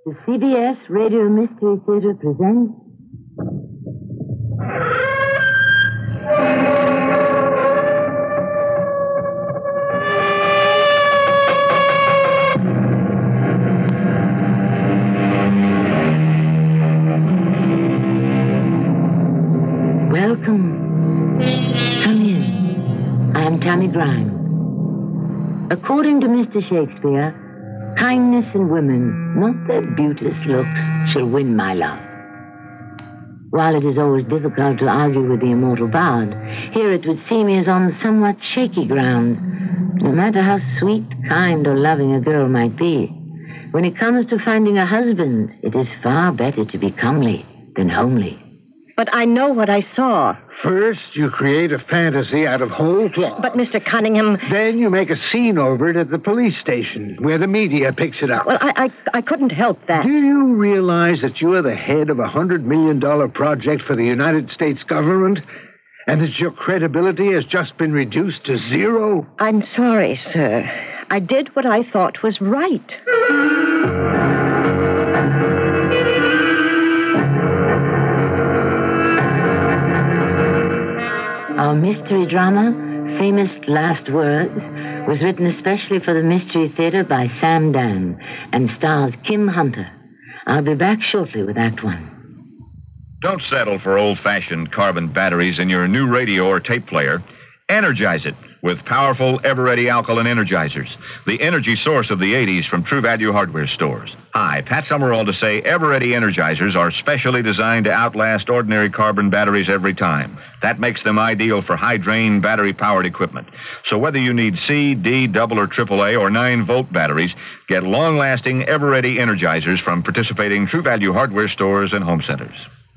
The CBS Radio Mystery Theater presents... Welcome. Come in. I'm Tammy Grimes. According to Mr. Shakespeare, kindness in women, not their beauteous looks, shall win my love. While it is always difficult to argue with the immortal bard, here it would seem he is on somewhat shaky ground. No matter how sweet, kind, or loving a girl might be, when it comes to finding a husband, it is far better to be comely than homely. But I know what I saw. First, you create a fantasy out of whole cloth. But, Mr. Cunningham... Then you make a scene over it at the police station, where the media picks it up. Well, I couldn't help that. Do you realize that you are the head of a $100 million project for the United States government, and that your credibility has just been reduced to zero? I'm sorry, sir. I did what I thought was right. Our mystery drama, Famous Last Words, was written especially for the Mystery Theater by Sam Dan and stars Kim Hunter. I'll be back shortly with Act One. Don't settle for old-fashioned carbon batteries in your new radio or tape player. Energize it with powerful Eveready alkaline energizers, the energy source of the 80s from True Value hardware stores. Hi, Pat Summerall to say Eveready energizers are specially designed to outlast ordinary carbon batteries every time. That makes them ideal for high-drain battery-powered equipment. So whether you need C, D, double, or AAA, or 9-volt batteries, get long-lasting Eveready energizers from participating True Value hardware stores and home centers.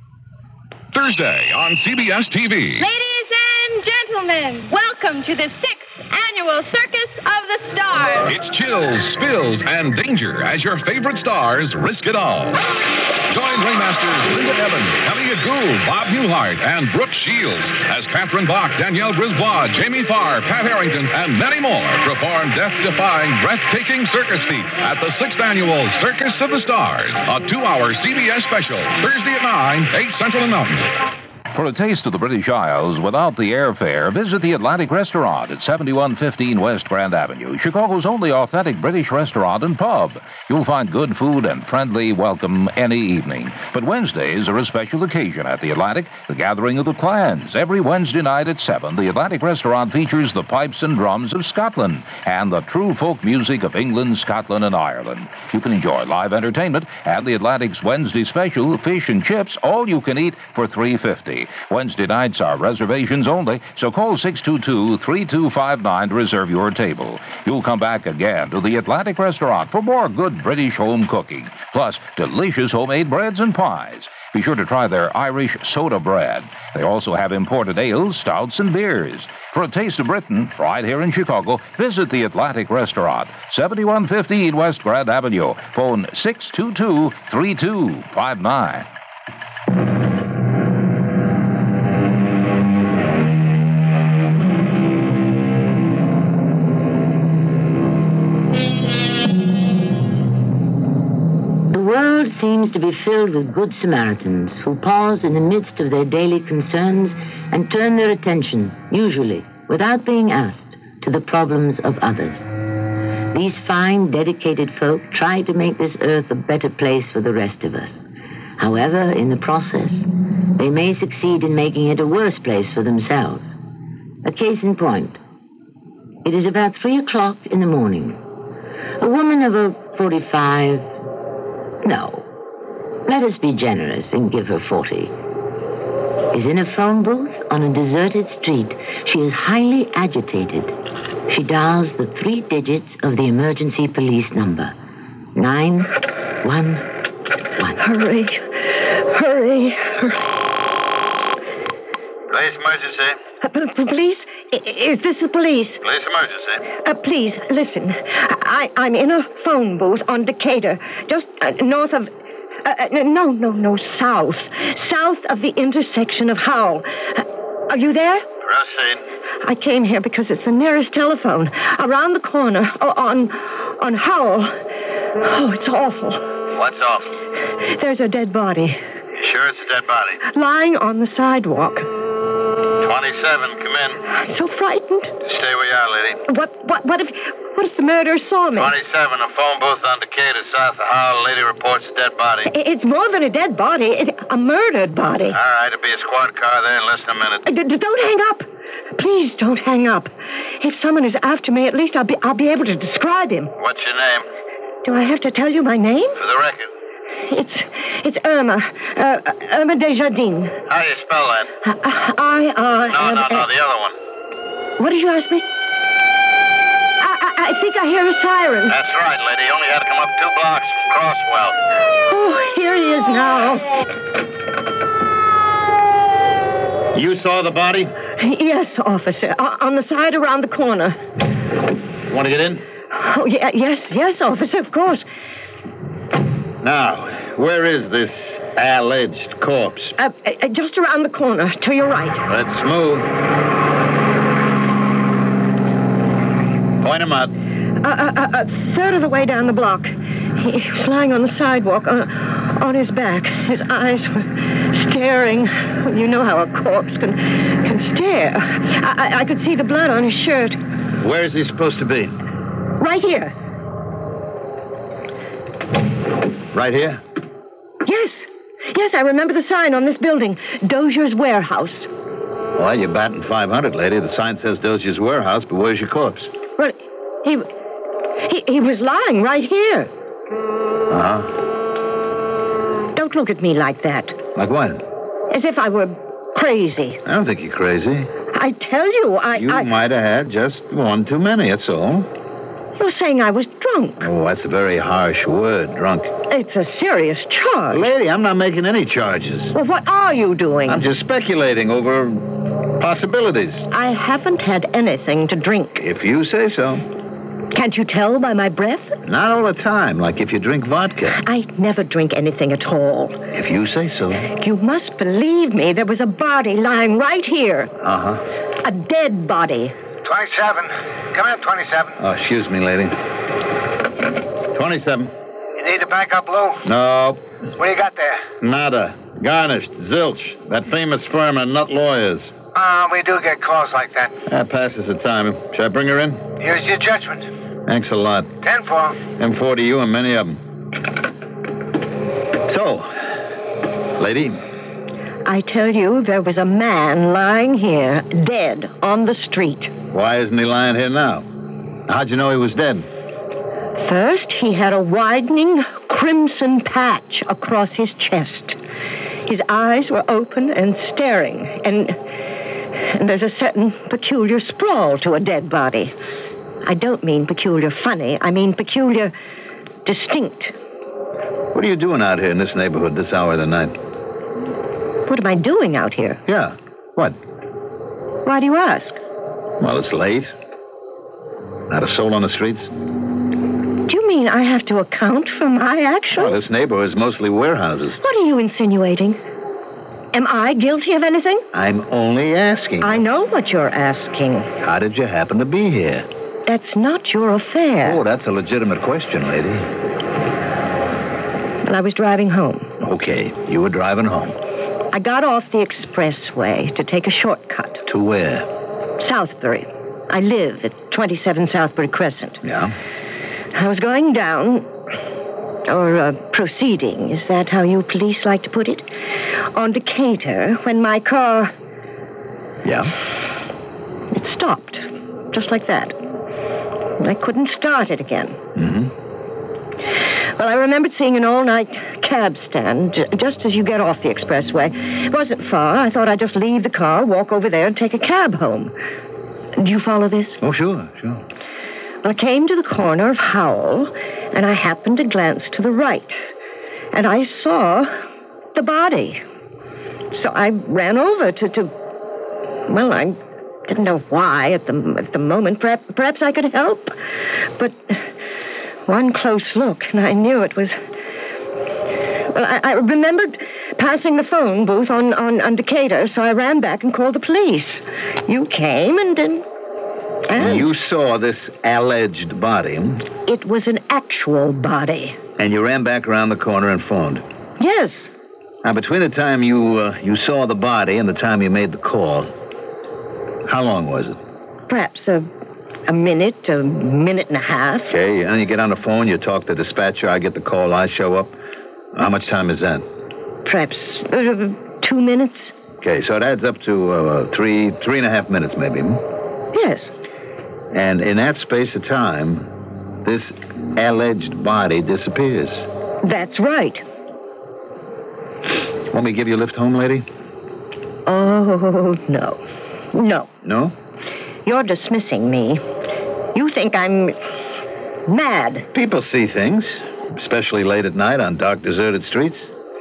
Thursday on CBS TV. Ladies and gentlemen, welcome to the 6th annual Circus of the Stars. It's chills, spills, and danger as your favorite stars risk it all. Join Ringmasters Linda Evans, Elliot Gould, Bob Newhart, and Brooke Shields as Catherine Bach, Danielle Brisbois, Jamie Farr, Pat Harrington, and many more perform death-defying, breathtaking circus feats at the 6th annual Circus of the Stars, a 2-hour CBS special, Thursday at 9, 8 Central and Mountain. For a taste of the British Isles without the airfare, visit the Atlantic Restaurant at 7115 West Grand Avenue, Chicago's only authentic British restaurant and pub. You'll find good food and friendly welcome any evening. But Wednesdays are a special occasion at the Atlantic, the gathering of the clans. Every Wednesday night at 7, the Atlantic Restaurant features the pipes and drums of Scotland and the true folk music of England, Scotland, and Ireland. You can enjoy live entertainment and the Atlantic's Wednesday special, fish and chips, all you can eat for $3.50. Wednesday nights are reservations only, so call 622-3259 to reserve your table. You'll come back again to the Atlantic Restaurant for more good British home cooking, plus delicious homemade breads and pies. Be sure to try their Irish soda bread. They also have imported ales, stouts, and beers. For a taste of Britain, right here in Chicago, visit the Atlantic Restaurant, 7115 West Grand Avenue. Phone 622-3259. Seems to be filled with good Samaritans who pause in the midst of their daily concerns and turn their attention, usually without being asked, to the problems of others. These fine, dedicated folk try to make this earth a better place for the rest of us. However, in the process, they may succeed in making it a worse place for themselves. A case in point. It is about 3 o'clock in the morning. A woman of 45... No. Let us be generous and give her 40. Is in a phone booth on a deserted street. She is highly agitated. She dials the 3 digits of the emergency police number. 911. Hurry. Police emergency. Police? Is this the police? Police emergency. Please, listen. I'm in a phone booth on Decatur, just north of... No, south. South of the intersection of Howell. Are you there? Proceed. I came here because it's the nearest telephone. Around the corner, on Howell. Oh, it's awful. What's off? There's a dead body You sure it's a dead body? lying on the sidewalk. 27, come in. So frightened. Stay where you are, lady. What if the murderer saw me? 27, a phone booth on Decatur, south of Howell. Lady reports a dead body. It's more than a dead body. It's a murdered body. All right, there'll be a squad car there in less than a minute. Don't hang up. Please don't hang up. If someone is after me, at least I'll be able to describe him. What's your name? Do I have to tell you my name? For the record. It's Irma. Irma Desjardins. How do you spell that? I-R... No, the other one. What did you ask me? I think I hear a siren. That's right, lady. You only had to come up 2 blocks from Crosswell. Oh, here he is now. You saw the body? Yes, officer. On the side around the corner. Want to get in? Oh, yes, officer, of course. Now, where is this alleged corpse? Just around the corner, to your right. Let's move. Point him out. A third of the way down the block. He was lying on the sidewalk, on his back. His eyes were staring. You know how a corpse can stare. I could see the blood on his shirt. Where is he supposed to be? Right here. Right here? Yes, I remember the sign on this building. Dozier's Warehouse. Well, you're batting 500, lady. The sign says Dozier's Warehouse, but where's your corpse? Well, he was lying right here. Uh-huh. Don't look at me like that. Like what? As if I were crazy. I don't think you're crazy. I tell you, You might have had just one too many, that's all. You're saying I was drunk. Oh, that's a very harsh word, drunk. It's a serious charge. Lady, I'm not making any charges. Well, what are you doing? I'm just speculating over possibilities. I haven't had anything to drink. If you say so. Can't you tell by my breath? Not all the time, like if you drink vodka. I never drink anything at all. If you say so. You must believe me. There was a body lying right here. Uh-huh. A dead body. 27. Come in, 27. Oh, excuse me, lady. 27. You need a backup, Lou? No. What do you got there? Nada. Garnished. Zilch. That famous firm of nut lawyers. We do get calls like that. That passes the time. Should I bring her in? Here's your judgment. Thanks a lot. 10-4. Them 4 to you and many of them. So, lady. I tell you, there was a man lying here, dead, on the street. Why isn't he lying here now? How'd you know he was dead? First, he had a widening crimson patch across his chest. His eyes were open and staring, and there's a certain peculiar sprawl to a dead body. I don't mean peculiar funny. I mean peculiar distinct. What are you doing out here in this neighborhood this hour of the night? What am I doing out here? Yeah. What? Why do you ask? Well, it's late. Not a soul on the streets. Do you mean I have to account for my actions? Well, this neighborhood is mostly warehouses. What are you insinuating? Am I guilty of anything? I'm only asking. I know what you're asking. How did you happen to be here? That's not your affair. Oh, that's a legitimate question, lady. Well, I was driving home. Okay, you were driving home. I got off the expressway to take a shortcut. To where? Southbury. I live at 27 Southbury Crescent. Yeah? I was going down, or proceeding, is that how you police like to put it? On Decatur, when my car... Yeah? It stopped, just like that. I couldn't start it again. Mm-hmm. Well, I remembered seeing an all-night cab stand just as you get off the expressway. It wasn't far. I thought I'd just leave the car, walk over there, and take a cab home. Do you follow this? Oh, sure. Well, I came to the corner of Howell, and I happened to glance to the right. And I saw the body. So I ran over to well, I didn't know why at the moment. Perhaps I could help. But one close look, and I knew it was... Well, I remembered passing the phone booth on Decatur, so I ran back and called the police. You came and You saw this alleged body. It was an actual body. And you ran back around the corner and phoned. Yes. Now, between the time you saw the body and the time you made the call, how long was it? Perhaps a minute and a half. Okay, and you get on the phone, you talk to the dispatcher, I get the call, I show up. How much time is that? Perhaps 2 minutes. Okay, so it adds up to three and a half minutes, maybe. Yes. And in that space of time, this alleged body disappears. That's right. Want me to give you a lift home, lady? Oh, no. No. No? You're dismissing me. You think I'm mad. People see things, especially late at night on dark, deserted streets.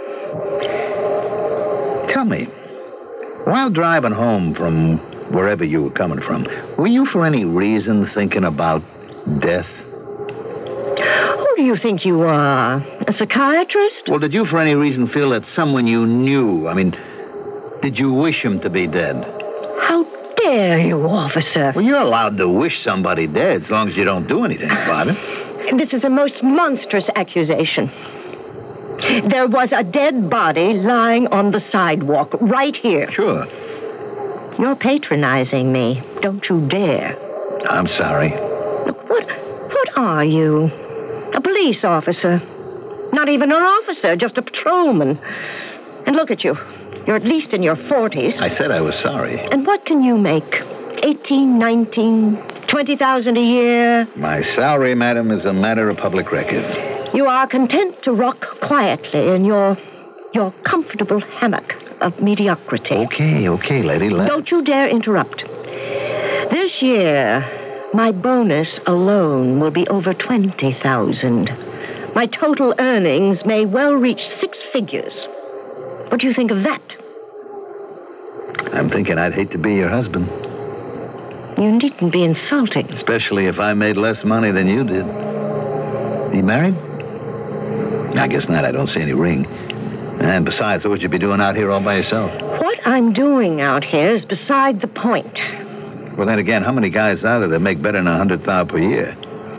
Tell me, while driving home from wherever you were coming from, were you for any reason thinking about death? Who do you think you are? A psychiatrist? Well, did you for any reason feel that someone you knew, did you wish him to be dead? How dare you, officer? Well, you're allowed to wish somebody dead as long as you don't do anything about it. This is a most monstrous accusation. There was a dead body lying on the sidewalk right here. Sure. You're patronizing me. Don't you dare. I'm sorry. What are you? A police officer. Not even an officer, just a patrolman. And look at you. You're at least in your 40s. I said I was sorry. And what can you make? 18, 19, 20,000 a year? My salary, madam, is a matter of public record. You are content to rock quietly in your comfortable hammock of mediocrity. Okay, lady. Don't you dare interrupt. This year, my bonus alone will be over 20,000. My total earnings may well reach 6 figures. What do you think of that? I'm thinking I'd hate to be your husband. You needn't be insulting. Especially if I made less money than you did. You married? I guess not. I don't see any ring. And besides, what would you be doing out here all by yourself? What I'm doing out here is beside the point. Well, then again, how many guys are there that make better than $100,000 per year?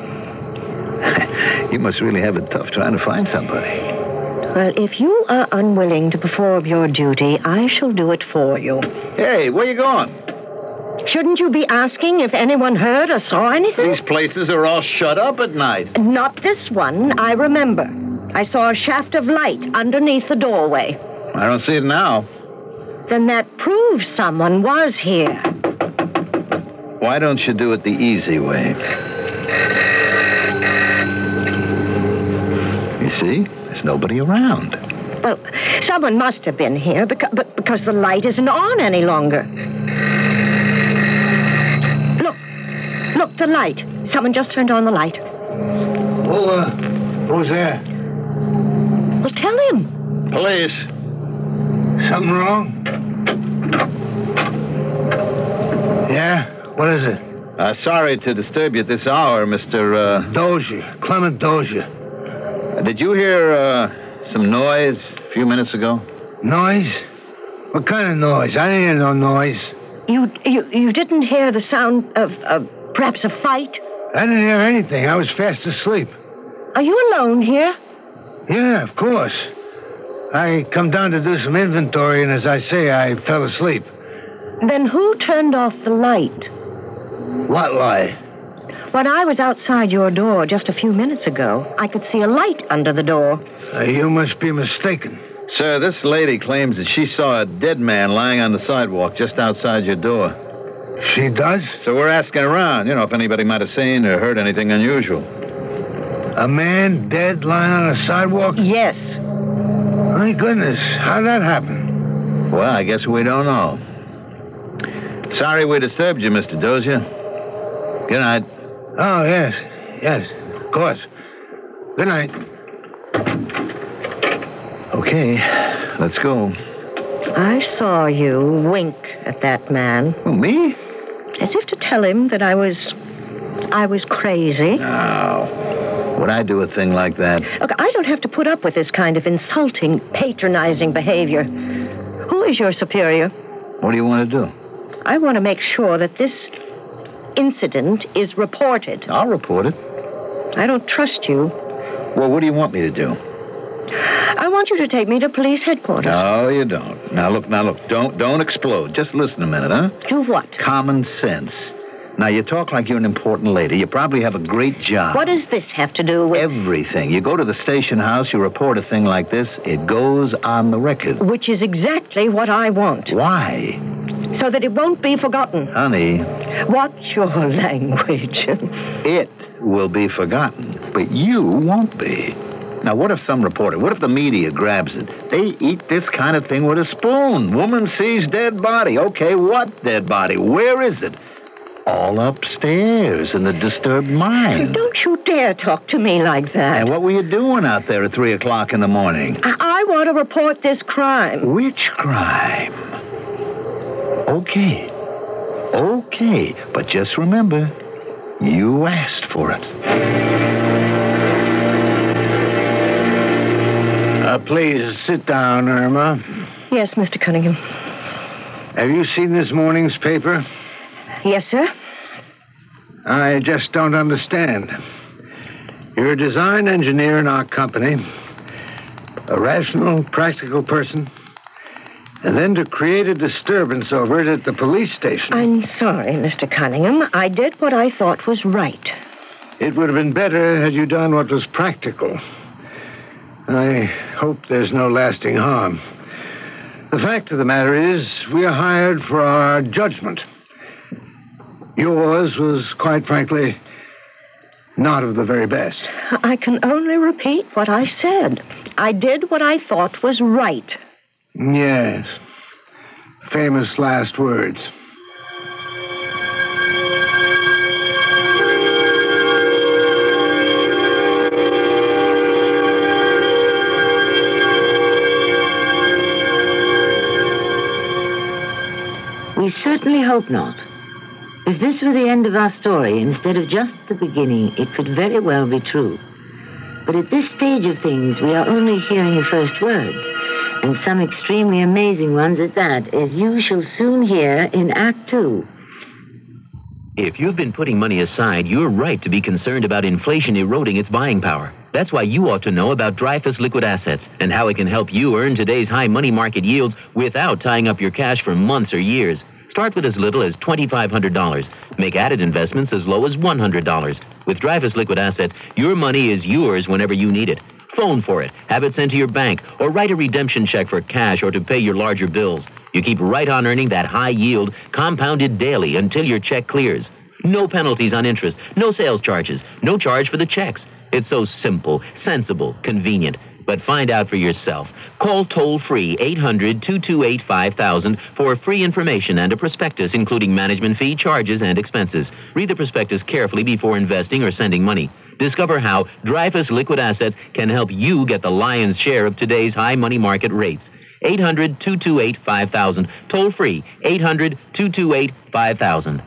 You must really have it tough trying to find somebody. Well, if you are unwilling to perform your duty, I shall do it for you. Hey, where you going? Shouldn't you be asking if anyone heard or saw anything? These places are all shut up at night. Not this one, I remember. I saw a shaft of light underneath the doorway. I don't see it now. Then that proves someone was here. Why don't you do it the easy way? You see? There's nobody around. Well, someone must have been here because the light isn't on any longer. Look, the light. Someone just turned on the light. Well, who's there? Well, tell him. Police. Something wrong? Yeah? What is it? Sorry to disturb you at this hour, Mr. Dozier. Clement Dozier. Did you hear some noise a few minutes ago? Noise? What kind of noise? I didn't hear no noise. You didn't hear the sound of perhaps a fight? I didn't hear anything. I was fast asleep. Are you alone here? Yeah, of course. I come down to do some inventory, and as I say, I fell asleep. Then who turned off the light? What light? When I was outside your door just a few minutes ago, I could see a light under the door. You must be mistaken. Sir, this lady claims that she saw a dead man lying on the sidewalk just outside your door. She does? So we're asking around, if anybody might have seen or heard anything unusual. A man dead lying on a sidewalk? Yes. My goodness, how'd that happen? Well, I guess we don't know. Sorry we disturbed you, Mr. Dozier. Good night. Oh, yes, of course. Good night. Okay, let's go. I saw you wink at that man. Oh, me? As if to tell him that I was crazy. No. Would I do a thing like that? Look, I don't have to put up with this kind of insulting, patronizing behavior. Who is your superior? What do you want to do? I want to make sure that this incident is reported. I'll report it. I don't trust you. Well, what do you want me to do? I want you to take me to police headquarters. No, you don't. Now look. Don't explode. Just listen a minute, huh? To what? Common sense. Now, you talk like you're an important lady. You probably have a great job. What does this have to do with... Everything. You go to the station house, you report a thing like this, it goes on the record. Which is exactly what I want. Why? So that it won't be forgotten. Honey. What's your language? It will be forgotten, but you won't be. Now, what if some reporter, what if the media grabs it? They eat this kind of thing with a spoon. Woman sees dead body. Okay, what dead body? Where is it? All upstairs in the disturbed mind. Don't you dare talk to me like that. And what were you doing out there at 3 o'clock in the morning? I want to report this crime. Which crime? Okay, but just remember, you asked for it. Please sit down, Irma. Yes, Mr. Cunningham. Have you seen this morning's paper? Yes, sir. I just don't understand. You're a design engineer in our company, a rational, practical person, and then to create a disturbance over it at the police station. I'm sorry, Mr. Cunningham. I did what I thought was right. It would have been better had you done what was practical. I hope there's no lasting harm. The fact of the matter is, we are hired for our judgment. Yours was, quite frankly, not of the very best. I can only repeat what I said. I did what I thought was right. Yes. Famous last words. We certainly hope not. If this were the end of our story, instead of just the beginning, it could very well be true. But at this stage of things, we are only hearing the first words, and some extremely amazing ones at that, as you shall soon hear in Act 2. If you've been putting money aside, you're right to be concerned about inflation eroding its buying power. That's why you ought to know about Dreyfus Liquid Assets and how it can help you earn today's high money market yields without tying up your cash for months or years. Start with as little as $2,500. Make added investments as low as $100. With Dreyfus Liquid Assets, your money is yours whenever you need it. Phone for it, have it sent to your bank, or write a redemption check for cash or to pay your larger bills. You keep right on earning that high yield, compounded daily until your check clears. No penalties on interest, no sales charges, no charge for the checks. It's so simple, sensible, convenient. But find out for yourself. Call toll-free 800-228-5000 for free information and a prospectus including management fee, charges, and expenses. Read the prospectus carefully before investing or sending money. Discover how Dreyfus Liquid Assets can help you get the lion's share of today's high money market rates. 800-228-5000. Toll-free 800-228-5000.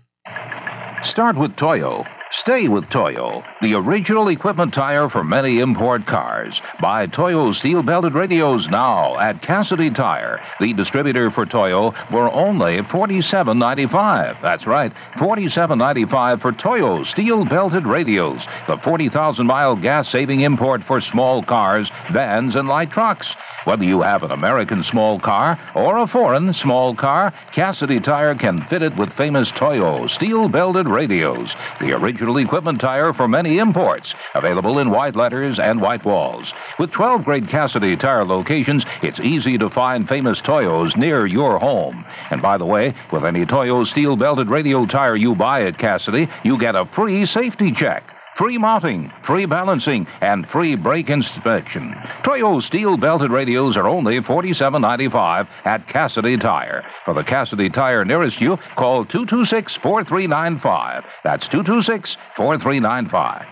Start with Toyo. Stay with Toyo, the original equipment tire for many import cars. Buy Toyo steel-belted radios now at Cassidy Tire, the distributor for Toyo, for only $47.95. That's right, $47.95 for Toyo steel-belted radios, the 40,000-mile gas-saving import for small cars, vans, and light trucks. Whether you have an American small car or a foreign small car, Cassidy Tire can fit it with famous Toyo steel-belted radios, the original equipment tire for many imports, available in white letters and white walls. With 12 great Cassidy Tire locations, it's easy to find famous Toyos near your home. And by the way, with any Toyo steel-belted radio tire you buy at Cassidy, you get a free safety check, free mounting, free balancing, and free brake inspection. Toyo steel-belted radios are only $47.95 at Cassidy Tire. For the Cassidy Tire nearest you, call 226-4395. That's 226-4395.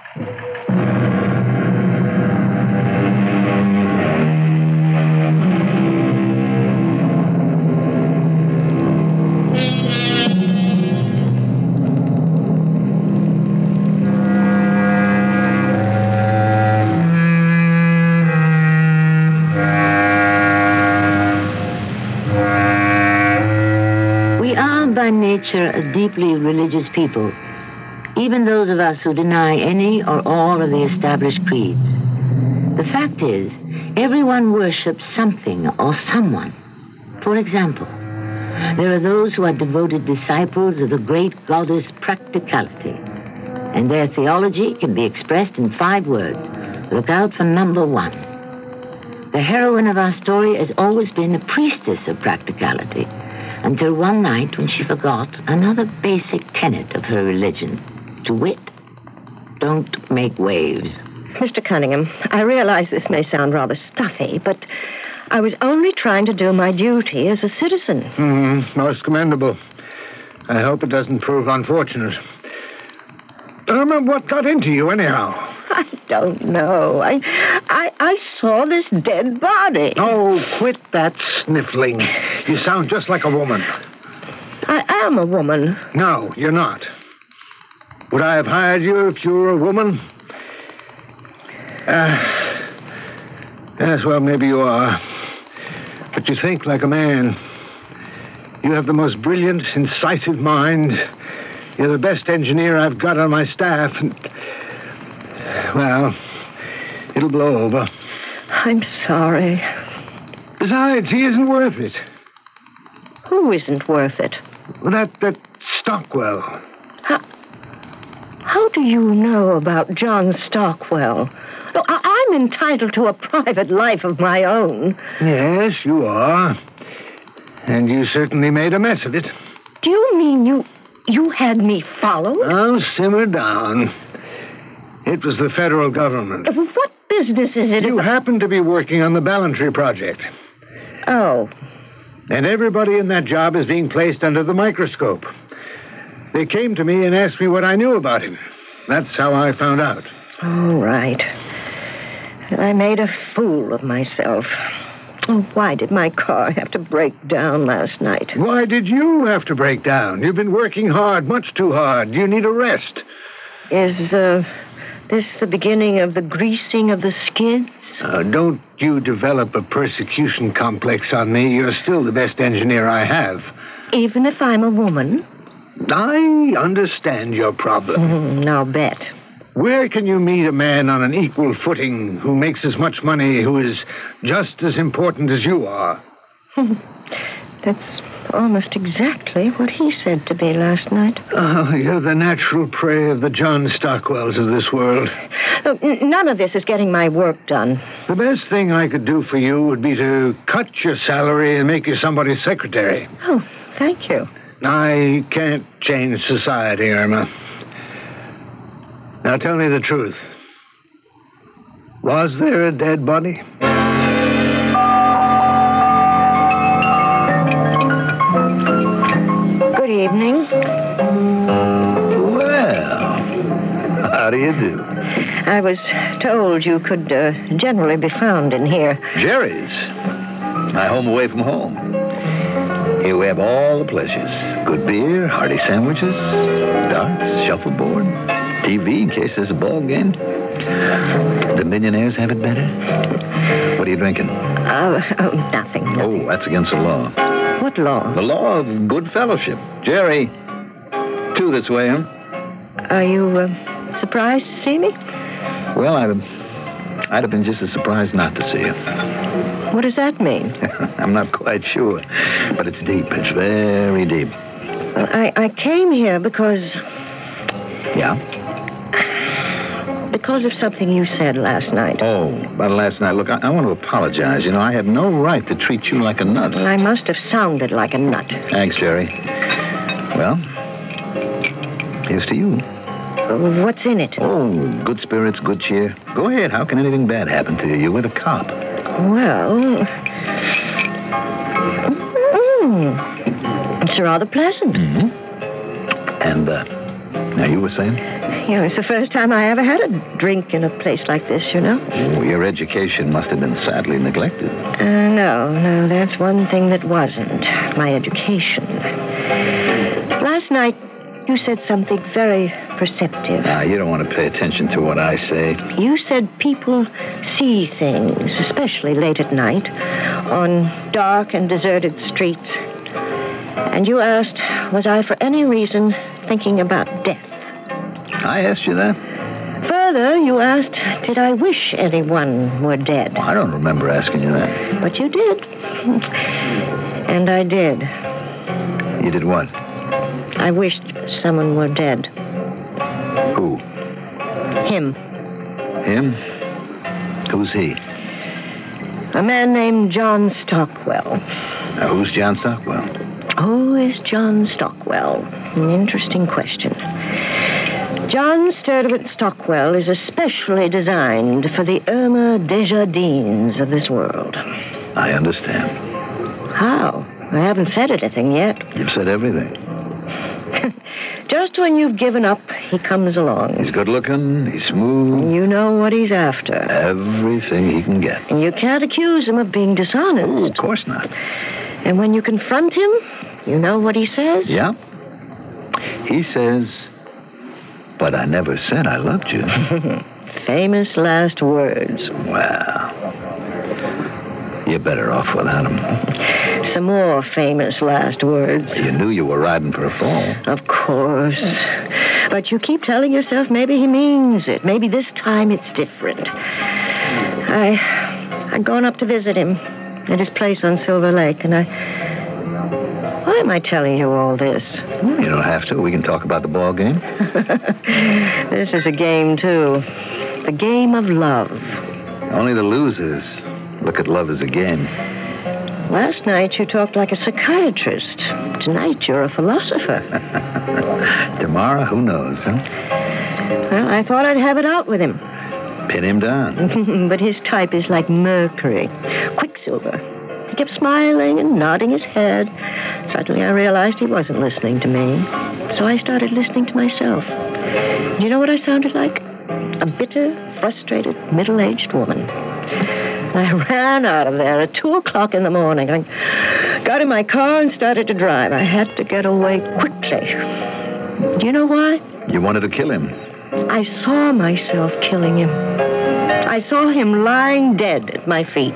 By nature, a deeply religious people, even those of us who deny any or all of the established creeds. The fact is, everyone worships something or someone. For example, there are those who are devoted disciples of the great goddess Practicality, and their theology can be expressed in 5 words. Look out for number 1. The heroine of our story has always been a priestess of practicality, until one night when she forgot another basic tenet of her religion, to wit, don't make waves. Mr. Cunningham, I realize this may sound rather stuffy, but I was only trying to do my duty as a citizen. Most commendable. I hope it doesn't prove unfortunate. What got into you, anyhow? I don't know. I saw this dead body. Oh, quit that sniffling. You sound just like a woman. I am a woman. No, you're not. Would I have hired you if you were a woman? Yes, well, maybe you are. But you think like a man. You have the most brilliant, incisive mind. You're the best engineer I've got on my staff. And, well, it'll blow over. I'm sorry. Besides, he isn't worth it. Who isn't worth it? That Stockwell. How do you know about John Stockwell? Look, I'm entitled to a private life of my own. Yes, you are. And you certainly made a mess of it. Do you mean you had me followed? Oh, simmer down. It was the federal government. What business is it? You happen to be working on the Ballantyre project. Oh. And everybody in that job is being placed under the microscope. They came to me and asked me what I knew about him. That's how I found out. All right. I made a fool of myself. Oh, why did my car have to break down last night? Why did you have to break down? You've been working hard, much too hard. You need a rest. Is this the beginning of the greasing of the skids? Don't you develop a persecution complex on me. You're still the best engineer I have. Even if I'm a woman? I understand your problem. Now bet. Where can you meet a man on an equal footing who makes as much money, who is just as important as you are? That's almost exactly what he said to me last night. Oh, you're the natural prey of the John Stockwells of this world. Look, none of this is getting my work done. The best thing I could do for you would be to cut your salary and make you somebody's secretary. Oh, thank you. I can't change society, Irma. Now tell me the truth. Was there a dead body? Good evening. Well, how do you do? I was told you could generally be found in here. Jerry's. My home away from home. Here we have all the pleasures. Good beer, hearty sandwiches, darts, shuffleboard, TV in case there's a ball game. The millionaires have it better. What are you drinking? Nothing. Oh, that's against the law. What law? The law of good fellowship. Jerry, 2 this way, huh? Are you surprised to see me? Well, I'd have been just as surprised not to see you. What does that mean? I'm not quite sure, but it's deep. It's very deep. Well, I came here because... Yeah? Because of something you said last night. Oh, about last night. Look, I want to apologize. You know, I had no right to treat you like a nut. Well, I must have sounded like a nut. Thanks, Jerry. Well, here's to you. What's in it? Oh, good spirits, good cheer. Go ahead. How can anything bad happen to you? You're with a cop. Well... It's rather pleasant. Mm-hmm. And, now you were saying? You know, it's the first time I ever had a drink in a place like this, you know. Oh, your education must have been sadly neglected. No, that's one thing that wasn't. My education. Last night, you said something very perceptive. You don't want to pay attention to what I say. You said people see things, especially late at night, on dark and deserted streets. And you asked, was I for any reason thinking about death? I asked you that? Further, you asked, did I wish anyone were dead? I don't remember asking you that. But you did. And I did. You did what? I wished someone were dead. Who? Him. Him? Who's he? A man named John Stockwell. Now, who's John Stockwell? Who is John Stockwell? An interesting question. John Sturdivant Stockwell is especially designed for the Irma Desjardins of this world. I understand. How? I haven't said anything yet. You've said everything. Just when you've given up, he comes along. He's good looking, he's smooth. You know what he's after. Everything he can get. And you can't accuse him of being dishonest. Oh, of course not. And when you confront him, you know what he says? Yeah. He says, but I never said I loved you. Famous last words. Well, you're better off without him. Some more famous last words. You knew you were riding for a fall. Of course. But you keep telling yourself maybe he means it. Maybe this time it's different. I'd gone up to visit him at his place on Silver Lake, and why am I telling you all this? You don't have to. We can talk about the ball game. This is a game, too. The game of love. Only the losers look at love as a game. Last night you talked like a psychiatrist. Tonight you're a philosopher. Tomorrow, who knows, huh? Well, I thought I'd have it out with him. Pin him down. But his type is like mercury, quicksilver. He kept smiling and nodding his head. Suddenly I realized he wasn't listening to me. So I started listening to myself. Do you know what I sounded like? A bitter, frustrated, middle-aged woman. I ran out of there at 2 o'clock in the morning. I got in my car and started to drive. I had to get away quickly. Do you know why? You wanted to kill him. I saw myself killing him. I saw him lying dead at my feet.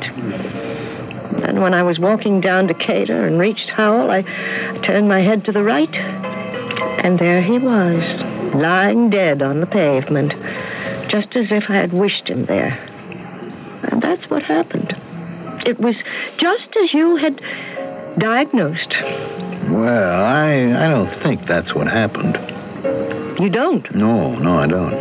And when I was walking down Decatur and reached Howell, I turned my head to the right, and there he was, lying dead on the pavement, just as if I had wished him there. And that's what happened. It was just as you had diagnosed. Well, I don't think that's what happened. You don't? No, I don't.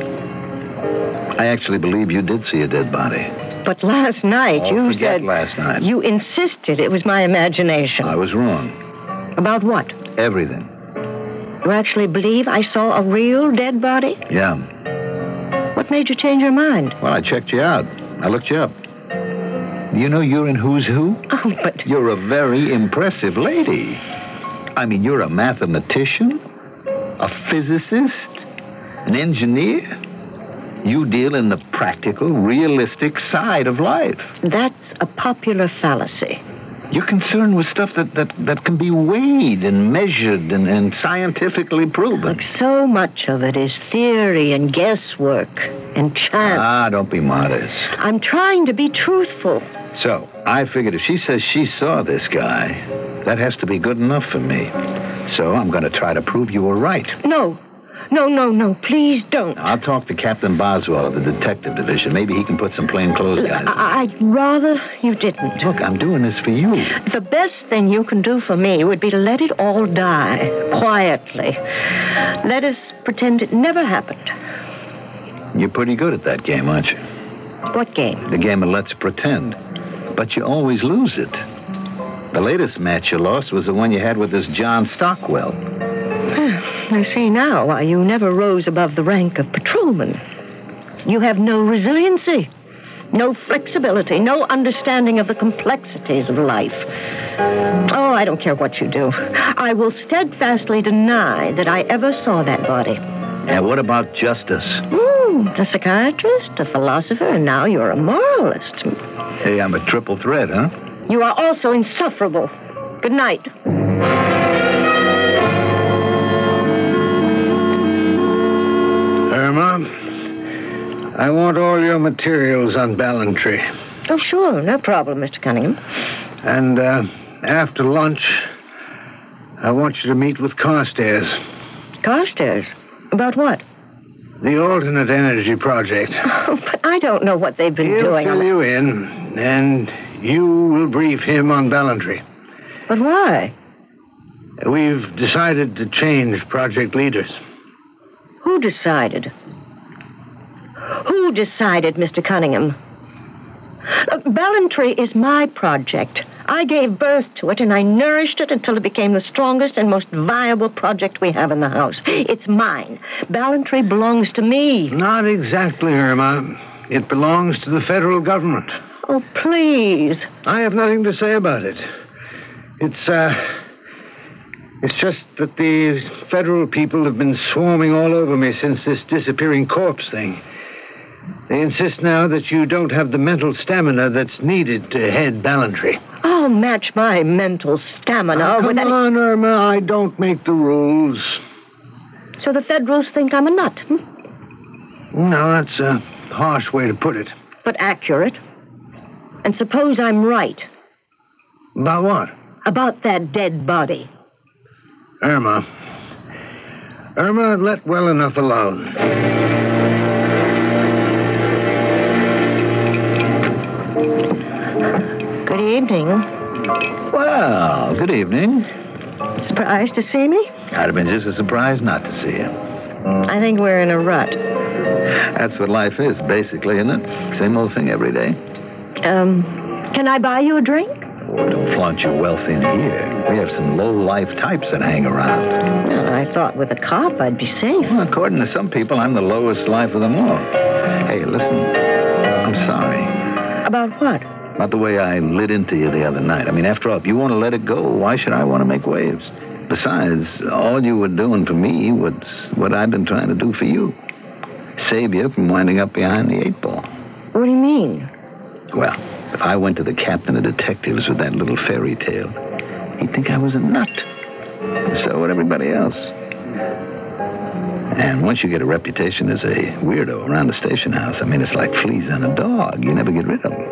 I actually believe you did see a dead body. But last night you forget said... last night. You insisted it was my imagination. I was wrong. About what? Everything. You actually believe I saw a real dead body? Yeah. What made you change your mind? Well, I checked you out. I looked you up. You know you're in Who's Who? Oh, but... You're a very impressive lady. I mean, you're a mathematician, a physicist, an engineer. You deal in the practical, realistic side of life. That's a popular fallacy. You're concerned with stuff that can be weighed and measured and scientifically proven. Look, so much of it is theory and guesswork and chance. Ah, don't be modest. I'm trying to be truthful. So, I figured if she says she saw this guy, that has to be good enough for me. So, I'm going to try to prove you were right. No, please don't. I'll talk to Captain Boswell of the Detective Division. Maybe he can put some plainclothes guys. I'd rather you didn't. Look, I'm doing this for you. The best thing you can do for me would be to let it all die, quietly. Let us pretend it never happened. You're pretty good at that game, aren't you? What game? The game of let's pretend. But you always lose it. The latest match you lost was the one you had with this John Stockwell. I see now why you never rose above the rank of patrolman. You have no resiliency, no flexibility, no understanding of the complexities of life. Oh, I don't care what you do. I will steadfastly deny that I ever saw that body. And what about justice? A psychiatrist, a philosopher, and now you're a moralist. Hey, I'm a triple threat, huh? You are also insufferable. Good night. Irma, I want all your materials on Ballantree. Oh, sure. No problem, Mr. Cunningham. And after lunch, I want you to meet with Carstairs. Carstairs? About what? The alternate energy project. Oh, but I don't know what they've been doing. He'll fill you in, and you will brief him on Ballantyre. But why? We've decided to change project leaders. Who decided? Who decided, Mr. Cunningham? Ballantyre is my project. I gave birth to it, and I nourished it until it became the strongest and most viable project we have in the house. It's mine. Ballantyre belongs to me. Not exactly, Irma. It belongs to the federal government. Oh, please. I have nothing to say about it. It's just that the federal people have been swarming all over me since this disappearing corpse thing. They insist now that you don't have the mental stamina that's needed to head Ballantyre. I'll match my mental stamina Come on, Irma. I don't make the rules. So the Federals think I'm a nut, No, that's a harsh way to put it. But accurate. And suppose I'm right. About what? About that dead body. Irma, let well enough alone. Good evening. Well, good evening. Surprised to see me? I'd have been just as surprised not to see you. I think we're in a rut. That's what life is, basically, isn't it? Same old thing every day. Can I buy you a drink? Oh, don't flaunt your wealth in here. We have some low-life types that hang around. Well, I thought with a cop I'd be safe. Well, according to some people, I'm the lowest life of them all. Hey, listen, I'm sorry. About what? About the way I lit into you the other night. I mean, after all, if you want to let it go, why should I want to make waves? Besides, all you were doing for me was what I've been trying to do for you. Save you from winding up behind the 8-ball. What do you mean? Well, if I went to the captain of detectives with that little fairy tale, he'd think I was a nut. So would everybody else. And once you get a reputation as a weirdo around the station house, I mean, it's like fleas on a dog. You never get rid of them.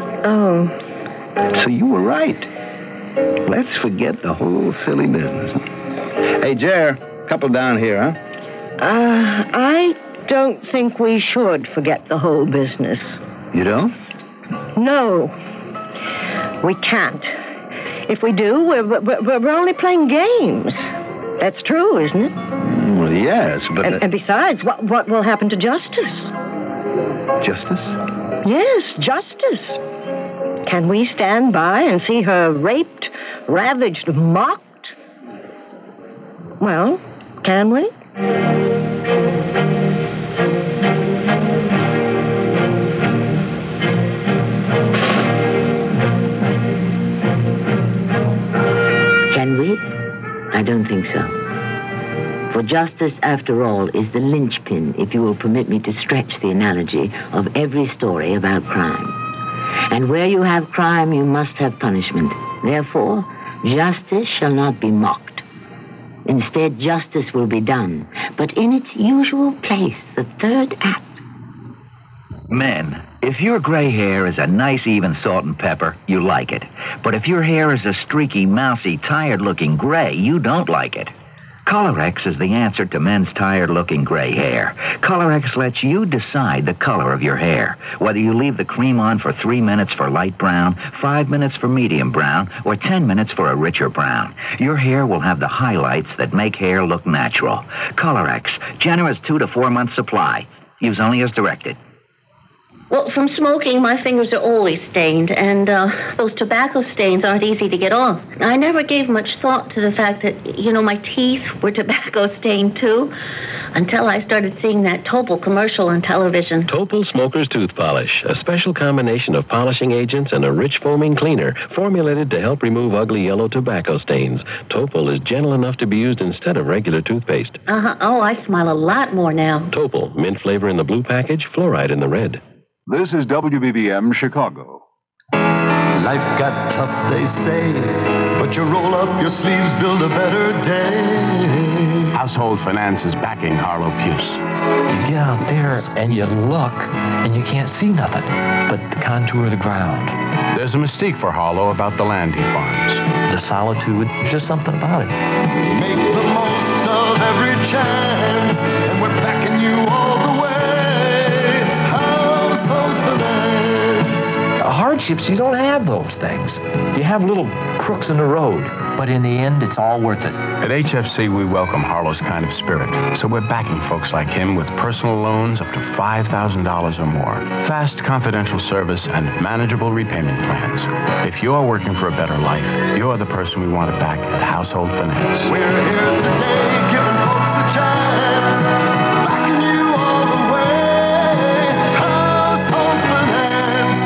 Oh. So you were right. Let's forget the whole silly business. Hey, Jer, couple down here, huh? I don't think we should forget the whole business. You don't? No. We can't. If we do, we're only playing games. That's true, isn't it? Well, yes, but... And besides, what will happen to justice? Justice? Yes, justice. Can we stand by and see her raped, ravaged, mocked? Well, can we? Can we? I don't think so. For justice, after all, is the linchpin, if you will permit me to stretch the analogy, of every story about crime. And where you have crime, you must have punishment. Therefore, justice shall not be mocked. Instead, justice will be done, but in its usual place, the third act. Men, if your gray hair is a nice, even salt and pepper, you like it. But if your hair is a streaky, mousy, tired-looking gray, you don't like it. Colorex is the answer to men's tired-looking gray hair. Colorex lets you decide the color of your hair, whether you leave the cream on for 3 minutes for light brown, 5 minutes for medium brown, or 10 minutes for a richer brown. Your hair will have the highlights that make hair look natural. Colorex, generous 2 to 4 month supply. Use only as directed. Well, from smoking, my fingers are always stained, and those tobacco stains aren't easy to get off. I never gave much thought to the fact that, my teeth were tobacco stained, too, until I started seeing that Topol commercial on television. Topol Smoker's Tooth Polish, a special combination of polishing agents and a rich foaming cleaner formulated to help remove ugly yellow tobacco stains. Topol is gentle enough to be used instead of regular toothpaste. Oh, I smile a lot more now. Topol, mint flavor in the blue package, fluoride in the red. This is WBBM Chicago. Life got tough, they say, but you roll up your sleeves, build a better day. Household Finance is backing Harlow Puce. You get out there and you look and you can't see nothing but the contour of the ground. There's a mystique for Harlow about the land he farms. The solitude, there's just something about it. Make the most of every chance, and we're backing you all the townships, you don't have those things. You have little crooks in the road, but in the end, it's all worth it. At HFC, we welcome Harlow's kind of spirit, so we're backing folks like him with personal loans up to $5,000 or more, fast confidential service, and manageable repayment plans. If you're working for a better life, you're the person we want to back at Household Finance. We're here today, giving folks a chance, backing you all the way. Household Finance.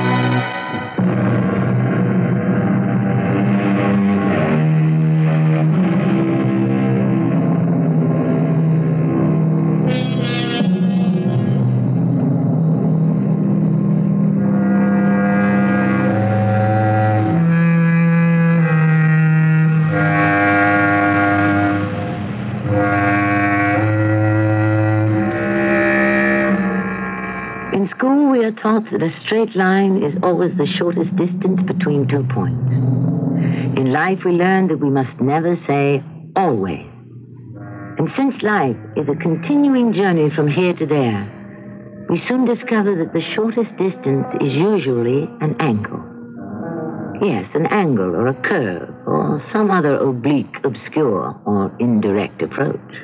In school, we are taught that a straight line is always the shortest distance between 2 points. In life, we learn that we must never say always. And since life is a continuing journey from here to there, we soon discover that the shortest distance is usually an angle. Yes, an angle or a curve or some other oblique, obscure, or indirect approach.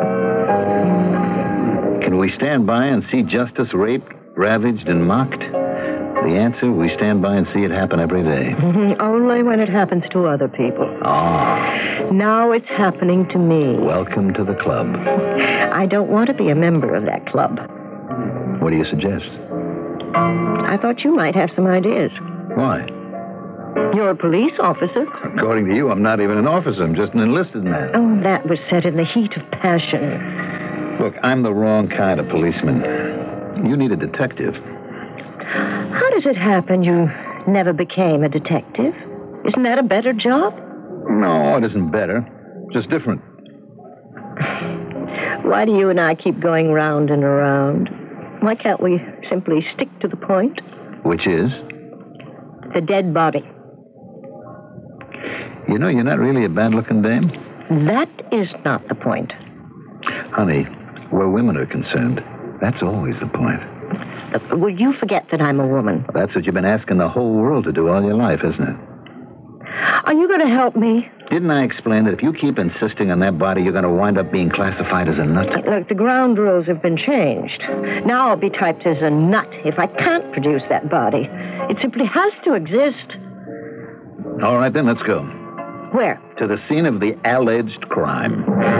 Can we stand by and see justice raped, ravaged, and mocked? The answer, we stand by and see it happen every day. Only when it happens to other people. Now it's happening to me. Welcome to the club. I don't want to be a member of that club. What do you suggest? I thought you might have some ideas. Why? You're a police officer. According to you, I'm not even an officer. I'm just an enlisted man. Oh, that was said in the heat of passion. Look, I'm the wrong kind of policeman. You need a detective. How does it happen you never became a detective? Isn't that a better job? No, it isn't better. Just different. Why do you and I keep going round and around? Why can't we simply stick to the point? Which is? The dead body. You know, you're not really a bad-looking dame. That is not the point. Honey, where women are concerned, that's always the point. Will you forget that I'm a woman? That's what you've been asking the whole world to do all your life, isn't it? Are you going to help me? Didn't I explain that if you keep insisting on that body, you're going to wind up being classified as a nut? Look, the ground rules have been changed. Now I'll be typed as a nut if I can't produce that body. It simply has to exist. All right, then, let's go. Where? To the scene of the alleged crime.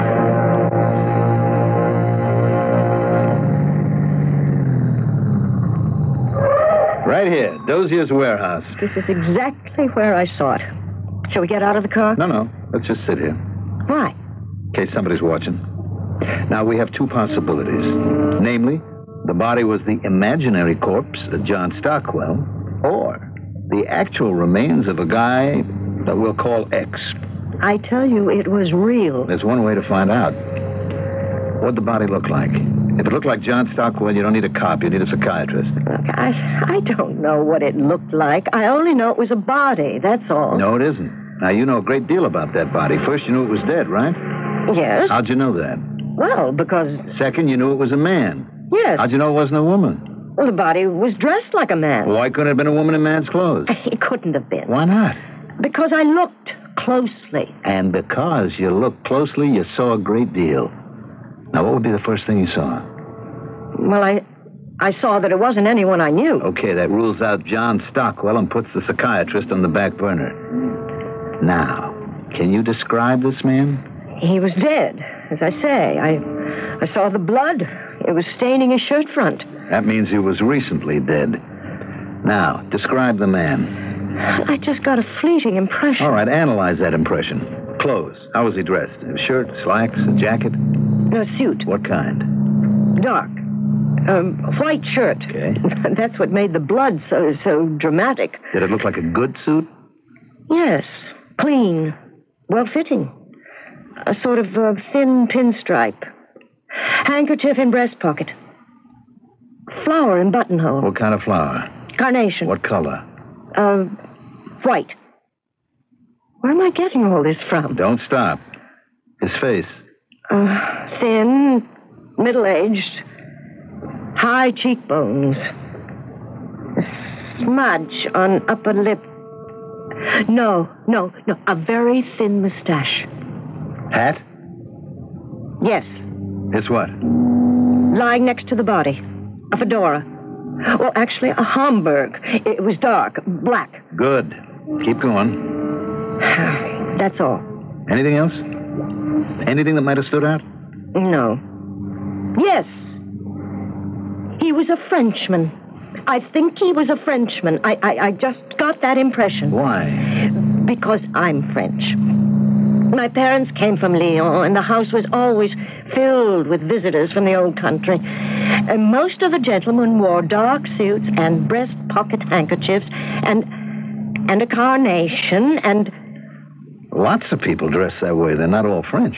Right here, Dozier's warehouse. This is exactly where I saw it. Shall we get out of the car? No. Let's just sit here. Why? In case somebody's watching. Now, we have two possibilities. Namely, the body was the imaginary corpse of John Stockwell, or the actual remains of a guy that we'll call X. I tell you, it was real. There's one way to find out. What'd the body look like? If it looked like John Stockwell, you don't need a cop. You need a psychiatrist. Look, I don't know what it looked like. I only know it was a body, that's all. No, it isn't. Now, you know a great deal about that body. First, you knew it was dead, right? Yes. How'd you know that? Well, because... Second, you knew it was a man. Yes. How'd you know it wasn't a woman? Well, the body was dressed like a man. Why couldn't it have been a woman in man's clothes? It couldn't have been. Why not? Because I looked closely. And because you looked closely, you saw a great deal. Now, what would be the first thing you saw? Well, I saw that it wasn't anyone I knew. Okay, that rules out John Stockwell and puts the psychiatrist on the back burner. Now, can you describe this man? He was dead, as I say. I saw the blood. It was staining his shirt front. That means he was recently dead. Now, describe the man. I just got a fleeting impression. All right, analyze that impression. Clothes. How was he dressed? A shirt, slacks, a jacket? A suit. What kind? Dark. White shirt. Okay. That's what made the blood so dramatic. Did it look like a good suit? Yes. Clean. Well-fitting. A sort of thin pinstripe. Handkerchief in breast pocket. Flower in buttonhole. What kind of flower? Carnation. What color? White. Where am I getting all this from? Don't stop. His face. Thin, middle-aged, high cheekbones. smudge on upper lip. No. A very thin mustache. Hat? Yes, It's what? lying next to the body. A fedora. Well, actually, a Homburg. It was dark, black. Good. Keep going. That's all. Anything else? Anything that might have stood out? No. Yes. He was a Frenchman. I think he was a Frenchman. I just got that impression. Why? Because I'm French. My parents came from Lyon, and the house was always filled with visitors from the old country. And most of the gentlemen wore dark suits and breast pocket handkerchiefs and a carnation and... Lots of people dress that way. They're not all French.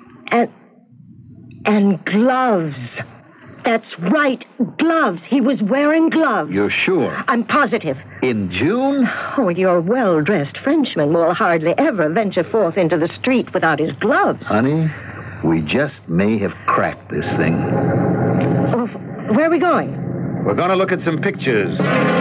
And gloves. That's right, gloves. He was wearing gloves. You're sure? I'm positive. In June? Oh, your well-dressed Frenchman will hardly ever venture forth into the street without his gloves. Honey, we just may have cracked this thing. Oh, where are we going? We're going to look at some pictures.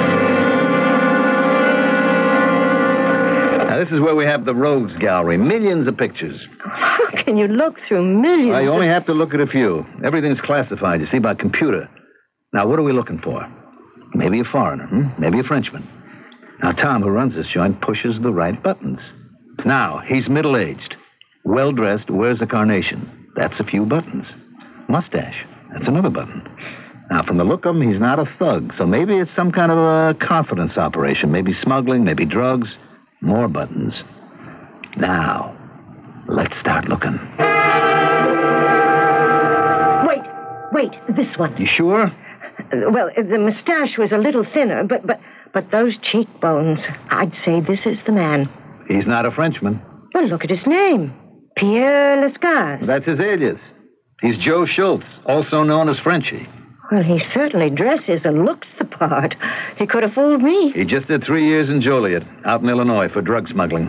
Now, this is where we have the Rogues Gallery. Millions of pictures. How can you look through millions? Well, you only have to look at a few. Everything's classified, you see, by computer. Now, what are we looking for? Maybe a foreigner, maybe a Frenchman. Now, Tom, who runs this joint, pushes the right buttons. Now, he's middle-aged, well-dressed, wears a carnation. That's a few buttons. Mustache, that's another button. Now, from the look of him, he's not a thug, so maybe it's some kind of a confidence operation. Maybe smuggling, maybe drugs. More buttons. Now, let's start looking. Wait, this one. You sure? Well, the mustache was a little thinner, but those cheekbones, I'd say this is the man. He's not a Frenchman. Well, look at his name. Pierre Lescage. That's his alias. He's Joe Schultz, also known as Frenchie. Well, he certainly dresses and looks the part. He could have fooled me. He just did 3 years in Joliet, out in Illinois, for drug smuggling.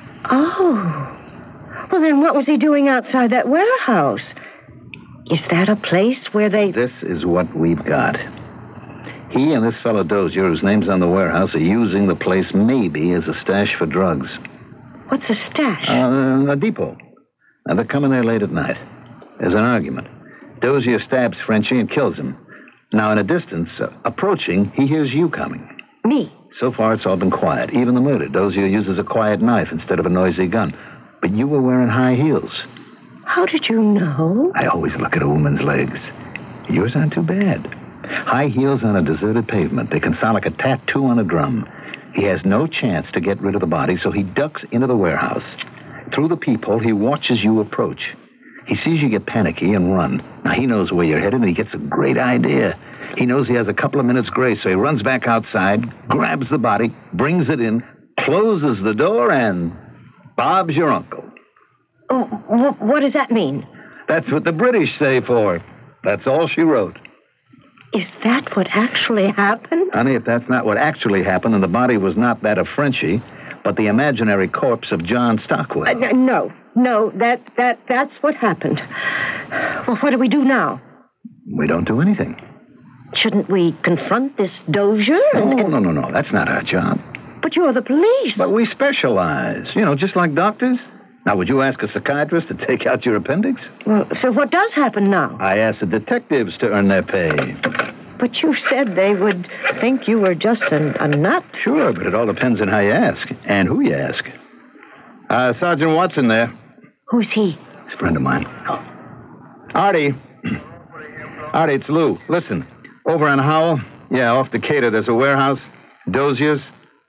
Oh. Well, then what was he doing outside that warehouse? Is that a place where they... This is what we've got. He and this fellow Dozier, whose name's on the warehouse, are using the place maybe as a stash for drugs. What's a stash? A depot. Now, they're coming there late at night. There's an argument. Dozier stabs Frenchie and kills him. Now, in a distance, approaching, he hears you coming. Me? So far, it's all been quiet. Even the murder. Dozier uses a quiet knife instead of a noisy gun. But you were wearing high heels. How did you know? I always look at a woman's legs. Yours aren't too bad. High heels on a deserted pavement. They can sound like a tattoo on a drum. He has no chance to get rid of the body, so he ducks into the warehouse. Through the peephole, he watches you approach. He sees you get panicky and run. Now, he knows where you're headed, and he gets a great idea. He knows he has a couple of minutes grace, so he runs back outside, grabs the body, brings it in, closes the door, and Bob's your uncle. Oh, what does that mean? That's what the British say for it. That's all she wrote. Is that what actually happened? Honey, if that's not what actually happened, and the body was not that of Frenchie, but the imaginary corpse of John Stockwell. No, that's what happened. Well, what do we do now? We don't do anything. Shouldn't we confront this Dozier? No. That's not our job. But you're the police. But we specialize. Just like doctors. Now, would you ask a psychiatrist to take out your appendix? Well, so what does happen now? I asked the detectives to earn their pay. But you said they would think you were just a nut. Sure, but it all depends on how you ask and who you ask. Sergeant Watson there. Who's he? He's a friend of mine. Artie. Artie, it's Lou. Listen, over on Howell, off Decatur, there's a warehouse. Dozier's.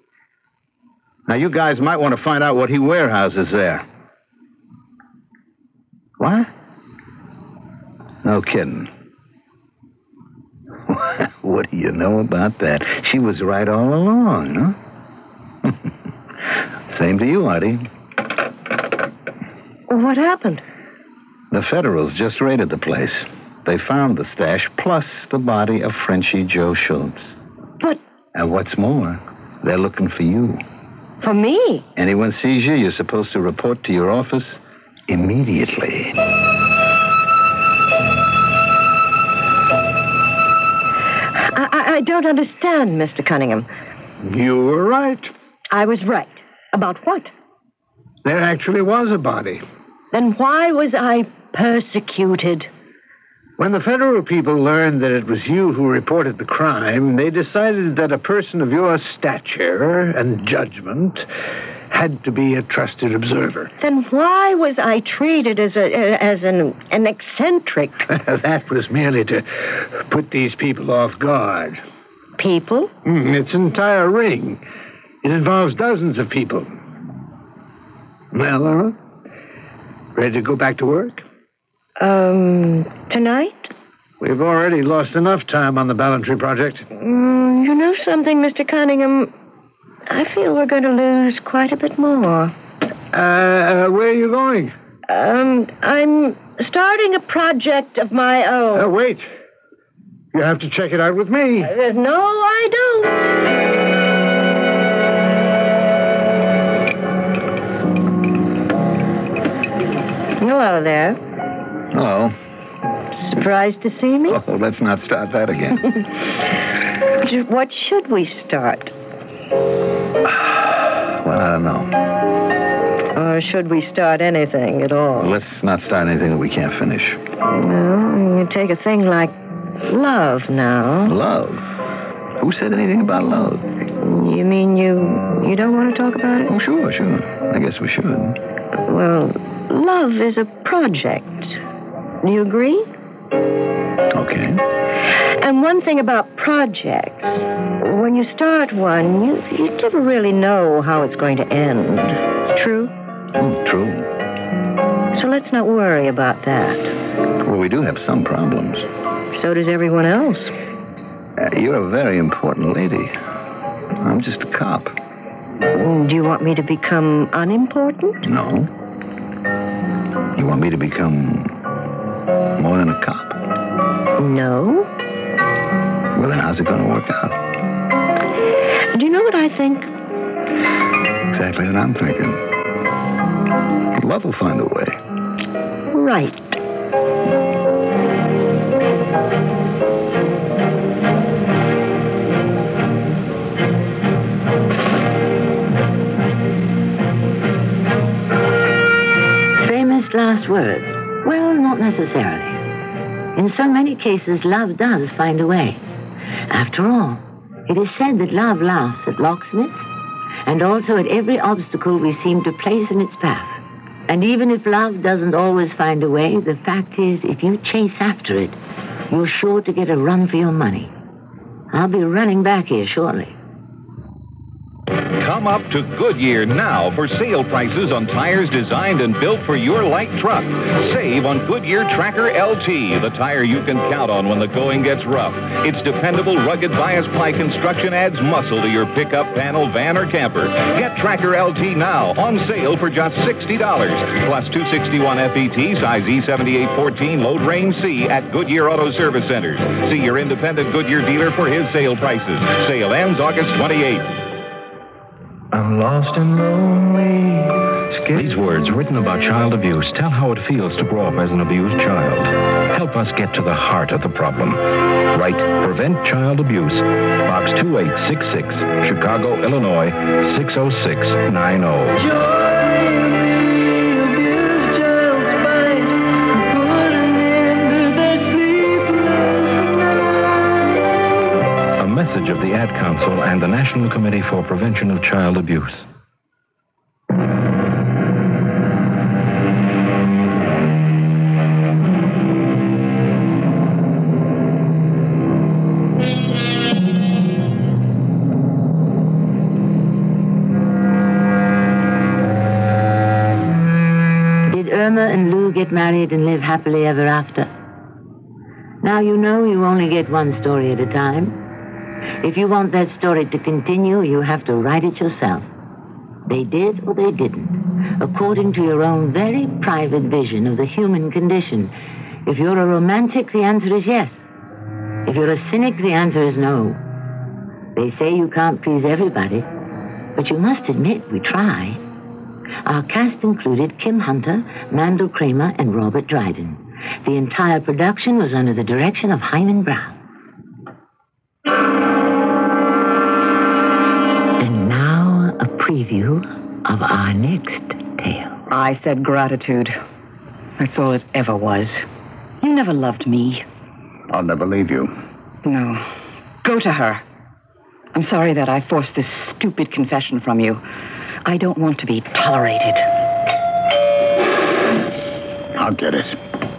Now, you guys might want to find out what he warehouses there. What? No kidding. What do you know about that? She was right all along, huh? Same to you, Artie. What happened? The Federals just raided the place. They found the stash plus the body of Frenchie Joe Schultz. But... And what's more, they're looking for you. For me? Anyone sees you, you're supposed to report to your office immediately. I don't understand, Mr. Cunningham. You were right. I was right. About what? There actually was a body. Then why was I persecuted? When the federal people learned that it was you who reported the crime, they decided that a person of your stature and judgment had to be a trusted observer. Then why was I treated as an eccentric? That was merely to put these people off guard. People? It's an entire ring. It involves dozens of people. Well, Laura, ready to go back to work? Tonight? We've already lost enough time on the Ballantyre project. You know something, Mr. Cunningham? I feel we're going to lose quite a bit more. Where are you going? I'm starting a project of my own. Wait. You have to check it out with me. No, I don't. Hello there. Hello. Surprised to see me? Oh, let's not start that again. What should we start? Well, I don't know. Or should we start anything at all? Let's not start anything that we can't finish. Well, you take a thing like love now. Love? Who said anything about love? You mean you don't want to talk about it? Oh, sure. I guess we should. Well, love is a project. Do you agree? Okay. And one thing about projects, when you start one, you never really know how it's going to end. True? True. So let's not worry about that. Well, we do have some problems. So does everyone else. You're a very important lady. I'm just a cop. Do you want me to become unimportant? No. You want me to become more than a cop? No. Well, then how's it going to work out? Do you know what I think? Exactly what I'm thinking. Love will find a way. Right. Famous last words? Well, not necessarily. In so many cases, love does find a way. After all, it is said that love laughs at locksmiths and also at every obstacle we seem to place in its path. And even if love doesn't always find a way, the fact is, if you chase after it, you're sure to get a run for your money. I'll be running back here shortly. Come up to Goodyear now for sale prices on tires designed and built for your light truck. Save on Goodyear Tracker LT, the tire you can count on when the going gets rough. Its dependable, rugged bias ply construction adds muscle to your pickup, panel, van, or camper. Get Tracker LT now, on sale for just $60, plus 261 FET, size E7814, load range C at Goodyear Auto Service Centers. See your independent Goodyear dealer for his sale prices. Sale ends August 28th. I'm lost and lonely. These words, written about child abuse, tell how it feels to grow up as an abused child. Help us get to the heart of the problem. Write Prevent Child Abuse, Box 2866, Chicago, Illinois, 60690. Message of the Ad Council and the National Committee for Prevention of Child Abuse. Did Irma and Lou get married and live happily ever after? Now you know you only get one story at a time. If you want that story to continue, you have to write it yourself. They did or they didn't, according to your own very private vision of the human condition. If you're a romantic, the answer is yes. If you're a cynic, the answer is no. They say you can't please everybody, but you must admit we try. Our cast included Kim Hunter, Mandel Kramer, and Robert Dryden. The entire production was under the direction of Hyman Brown. preview of our next tale. I said gratitude. That's all it ever was. You never loved me. I'll never leave you. No. Go to her. I'm sorry that I forced this stupid confession from you. I don't want to be tolerated. I'll get it.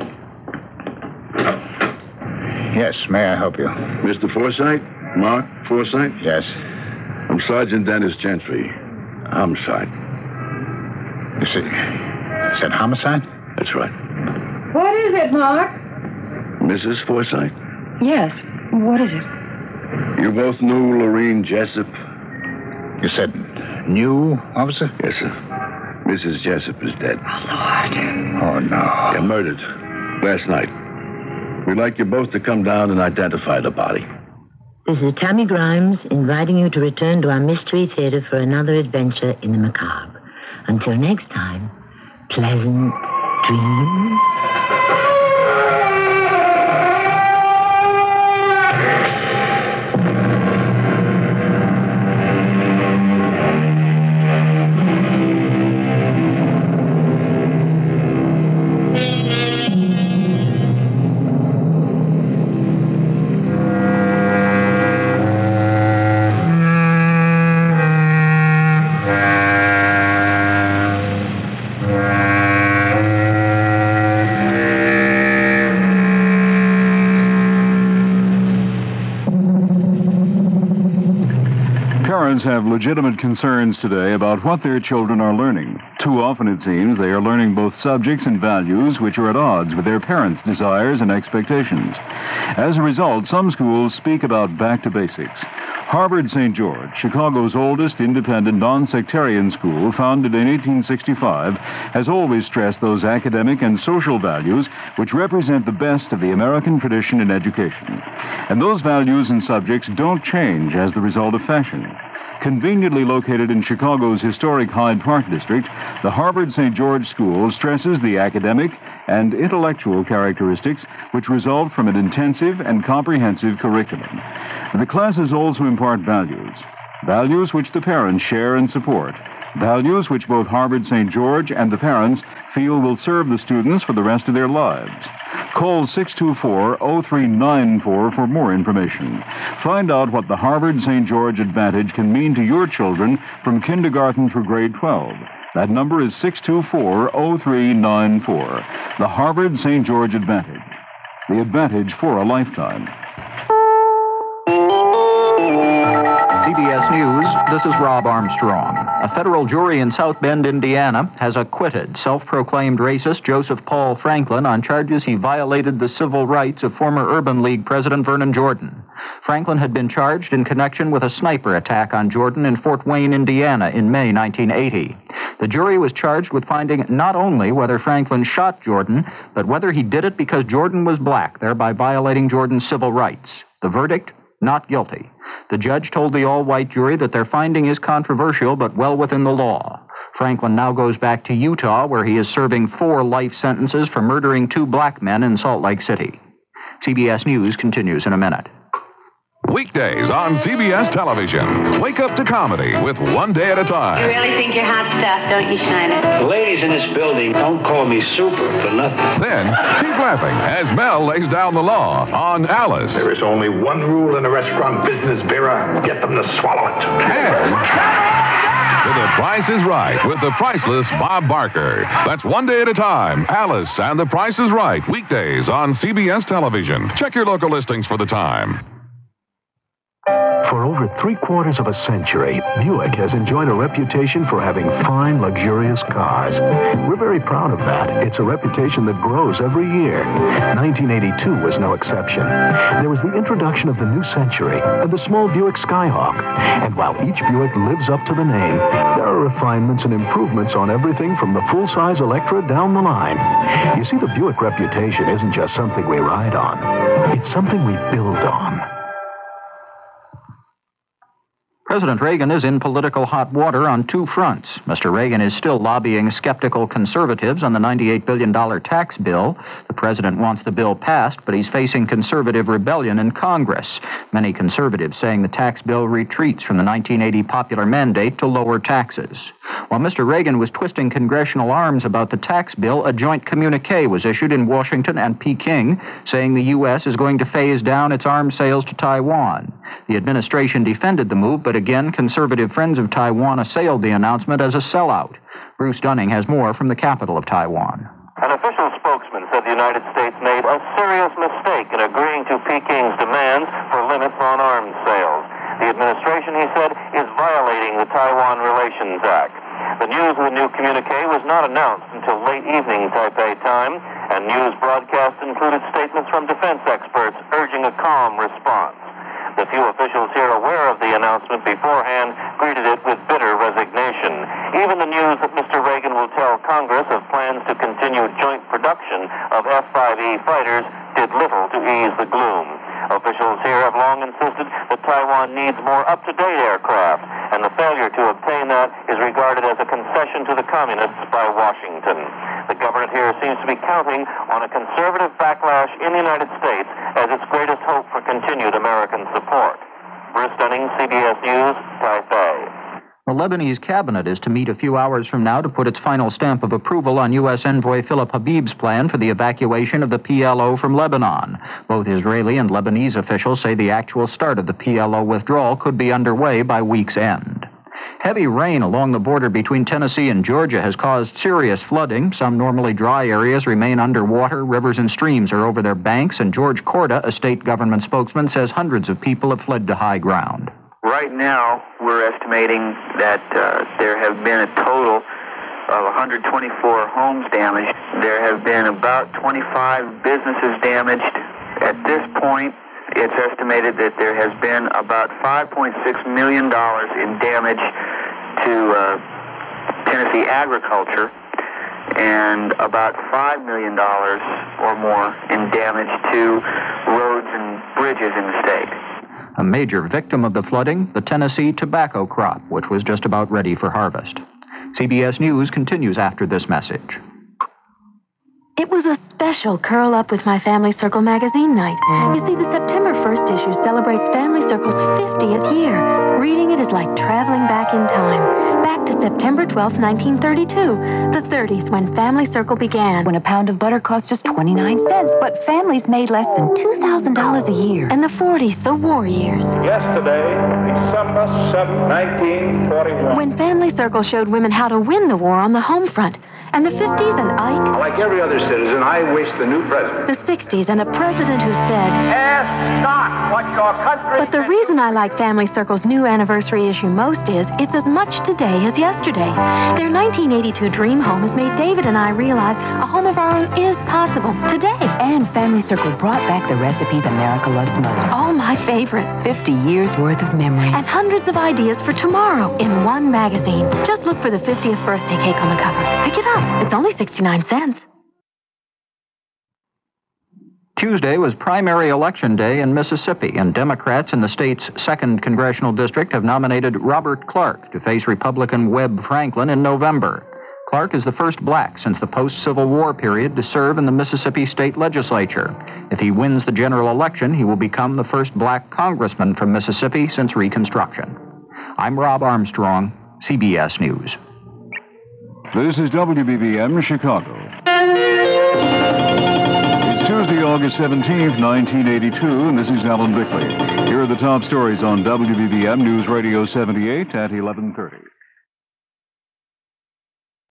Yes, may I help you? Mr. Forsythe? Mark Forsythe? Yes. I'm Sergeant Dennis Gentry. Homicide. You said homicide? That's right. What is it, Mark? Mrs. Forsythe? Yes. What is it? You both knew Lorene Jessup? You said knew, officer? Yes, sir. Mrs. Jessup is dead. Oh, no. Yeah, murdered. Last night. We'd like you both to come down and identify the body. This is Tammy Grimes inviting you to return to our Mystery Theater for another adventure in the macabre. Until next time, pleasant dreams. Parents have legitimate concerns today about what their children are learning. Too often, it seems, they are learning both subjects and values which are at odds with their parents' desires and expectations. As a result, some schools speak about back to basics. Harvard St. George, Chicago's oldest independent non-sectarian school, founded in 1865, has always stressed those academic and social values which represent the best of the American tradition in education. And those values and subjects don't change as the result of fashion. Conveniently located in Chicago's historic Hyde Park district, the Harvard St. George School stresses the academic and intellectual characteristics which result from an intensive and comprehensive curriculum. The classes also impart values which the parents share and support, values which both Harvard St. George and the parents feel will serve the students for the rest of their lives. Call 624-0394 for more information. Find out what the Harvard St. George Advantage can mean to your children from kindergarten through grade 12. That number is 624-0394. The Harvard St. George Advantage. The advantage for a lifetime. CBS News, this is Rob Armstrong. A federal jury in South Bend, Indiana, has acquitted self-proclaimed racist Joseph Paul Franklin on charges he violated the civil rights of former Urban League President Vernon Jordan. Franklin had been charged in connection with a sniper attack on Jordan in Fort Wayne, Indiana, in May 1980. The jury was charged with finding not only whether Franklin shot Jordan, but whether he did it because Jordan was black, thereby violating Jordan's civil rights. The verdict? Not guilty. The judge told the all-white jury that their finding is controversial but well within the law. Franklin now goes back to Utah, where he is serving 4 life sentences for murdering 2 black men in Salt Lake City. CBS News continues in a minute. Weekdays on CBS Television. Wake up to comedy with One Day at a Time. You really think you're hot stuff, don't you, Schneider? The ladies in this building don't call me super for nothing. Then, keep laughing as Mel lays down the law on Alice. There is only one rule in the restaurant business, Vera. Get them to swallow it. And The Price is Right with the priceless Bob Barker. That's One Day at a Time. Alice and The Price is Right. Weekdays on CBS Television. Check your local listings for the time. For over 3/4 of a century, Buick has enjoyed a reputation for having fine, luxurious cars. We're very proud of that. It's a reputation that grows every year. 1982 was no exception. There was the introduction of the new Century and the small Buick Skyhawk. And while each Buick lives up to the name, there are refinements and improvements on everything from the full-size Electra down the line. You see, the Buick reputation isn't just something we ride on. It's something we build on. President Reagan is in political hot water on two fronts. Mr. Reagan is still lobbying skeptical conservatives on the $98 billion tax bill. The president wants the bill passed, but he's facing conservative rebellion in Congress. Many conservatives saying the tax bill retreats from the 1980 popular mandate to lower taxes. While Mr. Reagan was twisting congressional arms about the tax bill, a joint communique was issued in Washington and Peking saying the U.S. is going to phase down its arms sales to Taiwan. The administration defended the move, but again, conservative friends of Taiwan assailed the announcement as a sellout. Bruce Dunning has more from the capital of Taiwan. An official spokesman said the United States made a serious mistake in agreeing to Peking's demands for limits on arms sales. The administration, he said, is violating the Taiwan Relations Act. The news of the new communique was not announced until late evening Taipei time, and news broadcasts included statements from defense experts urging a calm response. The few officials here aware of the announcement beforehand greeted it with bitter resignation. Even the news that Mr. Reagan will tell Congress of plans to continue joint production of F-5E fighters did little to ease the gloom. Officials here have long insisted that Taiwan needs more up-to-date aircraft, and the failure to obtain that is regarded as a concession to the communists by Washington. The government here seems to be counting on a conservative backlash in the United States as its greatest hope for continued American support. Bruce Dunning, CBS News, Taipei. The Lebanese cabinet is to meet a few hours from now to put its final stamp of approval on U.S. envoy Philip Habib's plan for the evacuation of the PLO from Lebanon. Both Israeli and Lebanese officials say the actual start of the PLO withdrawal could be underway by week's end. Heavy rain along the border between Tennessee and Georgia has caused serious flooding. Some normally dry areas remain underwater. Rivers and streams are over their banks, and George Corda, a state government spokesman, says hundreds of people have fled to high ground. Right now, we're estimating that there have been a total of 124 homes damaged. There have been about 25 businesses damaged. At this point, it's estimated that there has been about $5.6 million in damage to Tennessee agriculture and about $5 million or more in damage to roads and bridges in the state. A major victim of the flooding, the Tennessee tobacco crop, which was just about ready for harvest. CBS News continues after this message. It was a special Curl Up with My Family Circle magazine night. You see, the September 1st issue celebrates Family Circle's 50th year. Reading it is like traveling back in time. Back to September 12th, 1932. The 30s, when Family Circle began. When a pound of butter cost just 29 cents, but families made less than $2,000 a year. And the 40s, the war years. Yesterday, December 7, 1941. When Family Circle showed women how to win the war on the home front. And the 50s and Ike. Like every other citizen, I wish the new president. The 60s and a president who said, Ask not what your country... But the reason I like Family Circle's new anniversary issue most is it's as much today as yesterday. Their 1982 dream home has made David and I realize a home of our own is possible today. And Family Circle brought back the recipes America loves most. All my favorites. 50 years worth of memories. And hundreds of ideas for tomorrow in one magazine. Just look for the 50th birthday cake on the cover. Pick it up. It's only 69 cents. Tuesday was primary election day in Mississippi, and Democrats in the state's 2nd Congressional District have nominated Robert Clark to face Republican Webb Franklin in November. Clark is the first black since the post-Civil War period to serve in the Mississippi State Legislature. If he wins the general election, he will become the first black congressman from Mississippi since Reconstruction. I'm Rob Armstrong, CBS News. This is WBBM Chicago. It's Tuesday, August 17th, 1982, and this is Alan Bickley. Here are the top stories on WBBM News Radio 78 at 11:30.